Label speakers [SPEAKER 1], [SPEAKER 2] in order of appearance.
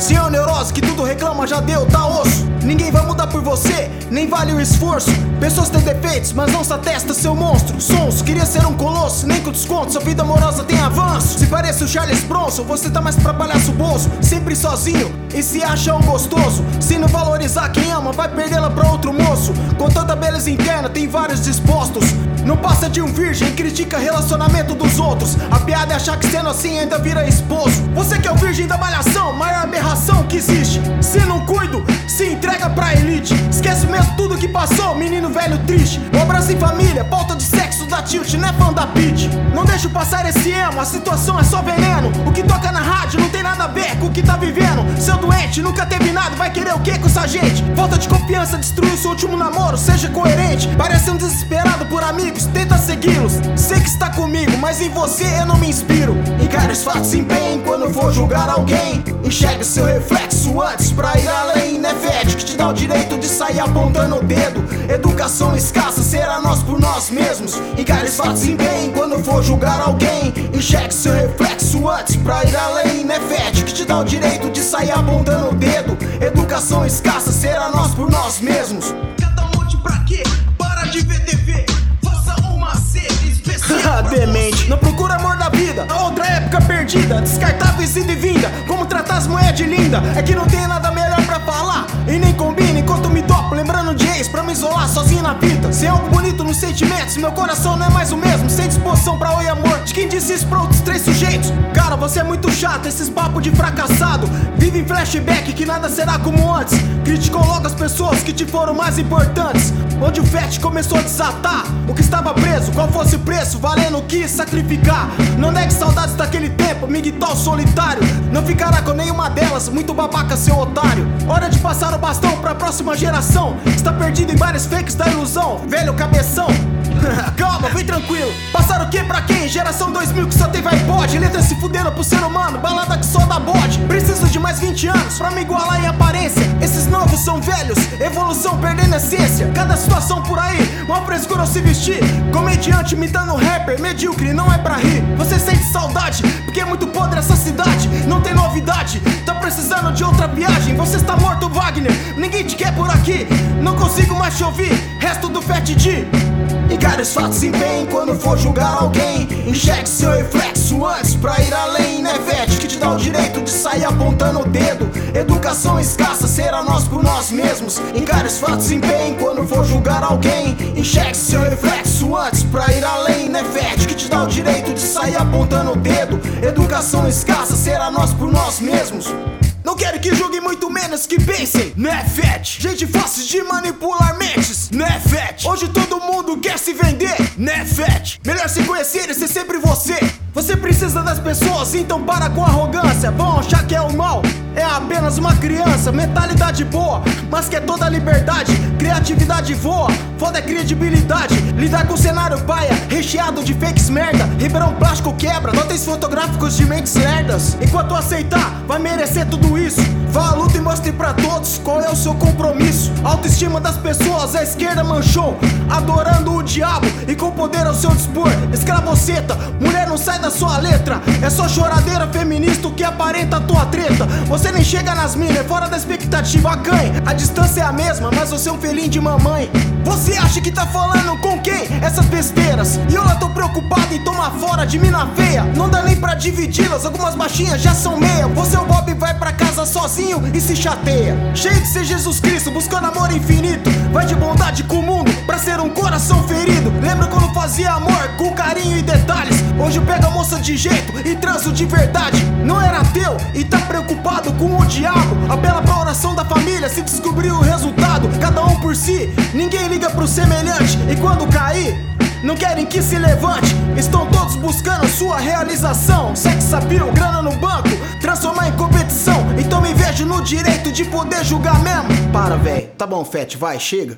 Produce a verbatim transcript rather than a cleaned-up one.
[SPEAKER 1] Se é uma neurose que tudo reclama, já deu, tá osso. Ninguém vai mudar por você, nem vale o esforço. Pessoas têm defeitos, mas não se atesta seu monstro. Sons, queria ser um colosso, nem com desconto, sua vida amorosa tem avanço. Se parece o Charles Bronson, você tá mais pra palhaço bolso. Sempre sozinho e se acha um gostoso. Se não valorizar quem ama, vai perdê-la pra outro moço. Com tanta beleza interna, tem vários dispostos. Não passa de um virgem, critica relacionamento dos outros. A piada é achar que sendo assim ainda vira esposo. Você que é o virgem da malhação, maior aberração que existe. Se não cuido, se entrega pra elite. Esquece mesmo tudo que passou, menino velho triste. Um abraço em família, pauta de sexo da tilt, não é fã da pitch. Não deixo passar esse emo, a situação é só veneno. O que toca na rádio não tem nada a ver com o que tá vivendo. Seu doente, nunca teve nada, vai querer o que com essa gente? Falta de confiança, destruiu seu último namoro, seja coerente. Parece um desesperado por amigos, tenta segui-los. Sei que está comigo, mas em você eu não me inspiro. Encare os fatos em bem, quando for julgar alguém, enxergue seu reflexo antes pra ir além. Não é fede que te dá o direito de sair apontando o dedo. Educação escassa, será nós por nós mesmos. Encare os fatos em bem, quando for julgar alguém, enxergue seu reflexo antes pra ir além. Não é fede que te dá o direito de sair apontando o dedo. Educação escassa, será nós por nós mesmos.
[SPEAKER 2] Cada monte pra quê? Para de ver T V. Faça uma série especial.
[SPEAKER 1] Demente, não procura amor da vida, outra época perdida. Descartáveis ida e vinda, como tratar as mulheres de linda. É que não tem nada melhor pra falar e nem combina enquanto me topo, lembrando de ex pra me isolar sozinho na vida. Sem algo bonito nos sentimentos, meu coração não é mais o mesmo. Sem disposição pra oi amor, de quem disse isso pra outros três sujeitos. Cara, você é muito chato, esses papos de fracassado. Vive em flashback que nada será como antes. Criticou logo as pessoas que te foram mais importantes. Onde o fete começou a desatar o que estava preso, qual fosse o preço, valendo o que sacrificar. Não negue saudades daquele tempo, miguel solitário. Não ficará com nenhuma delas, muito babaca seu otário. Hora de passar o bastão pra próxima geração. Está perdido em vários fakes da ilusão, velho cabeção. Calma, vem tranquilo. Passar o que pra quem? Geração dois mil que só tem vai pode. Letra se fudendo pro ser humano, balada que só dá bode. Preciso de mais vinte anos pra me igualar em aparência. Esses novos são velhos, evolução perdendo essência. Cada situação por aí, uma frescura ao se vestir. Comediante imitando rapper, medíocre, não é pra rir. Você sente saudade, porque é muito podre essa cidade. Não tem novidade, tá precisando de outra viagem. Você está morto, Wagner, ninguém te quer por aqui. Não consigo mais te ouvir, resto do Fat D. Encare os fatos em bem, quando for julgar alguém, enxergue seu reflexo antes pra ir além. Não é vete que te dá o direito de sair apontando o dedo. Educação escassa, será nós por nós mesmos. Encare os fatos em bem, quando for julgar alguém, enxergue seu reflexo antes pra ir além. Não é vete que te dá o direito de sair apontando o dedo. Educação escassa, será nós por nós mesmos. Não quero que julguem, muito menos que pensem. Nefete, gente fácil de manipular mentes. Nefete, hoje todo mundo quer se vender. Nefete, melhor se conhecer e ser sempre você. Você precisa das pessoas, então para com arrogância. Vão achar que é o mal, é apenas uma criança. Mentalidade boa, mas quer toda a liberdade. Criatividade voa, foda é credibilidade. Lidar com cenário paia, recheado de fakes merda. Ribeirão plástico quebra, notas fotográficos de mentes lerdas. Enquanto aceitar, vai merecer tudo isso. Vá à luta e mostre pra todos qual é o seu compromisso. Autoestima das pessoas, a esquerda manchou, adorando o diabo e com poder ao seu dispor. Escravoceta, mulher não sai da sua letra. É só choradeira feminista que aparenta a tua treta. Você nem chega nas minas, é fora da expectativa, ganha. A distância é a mesma, mas você é um filhinho de mamãe. Você acha que tá falando com quem? Essas besteiras. E eu lá tô preocupado em tomar fora de mina feia. Não dá nem pra dividi-las, algumas baixinhas já são meia. Você é o Bob, vai pra casa sozinho e se chateia. Cheio de ser Jesus Cristo, buscando amor infinito. Vai de bondade com o mundo, pra ser um coração ferido. Lembra quando fazia amor com carinho e detalhes? Hoje pega a moça de jeito e transo de verdade. Não era teu e tá preocupado com o diabo. Apela pra oração da família, se descobrir o resultado. Cada um por si, ninguém liga pro semelhante. E quando cair, não querem que se levante. Estão todos buscando sua realização. Sex appeal, grana no banco, transformar em competição. Então me vejo no direito de poder julgar mesmo. Para, véi, tá bom, Fete, vai, chega.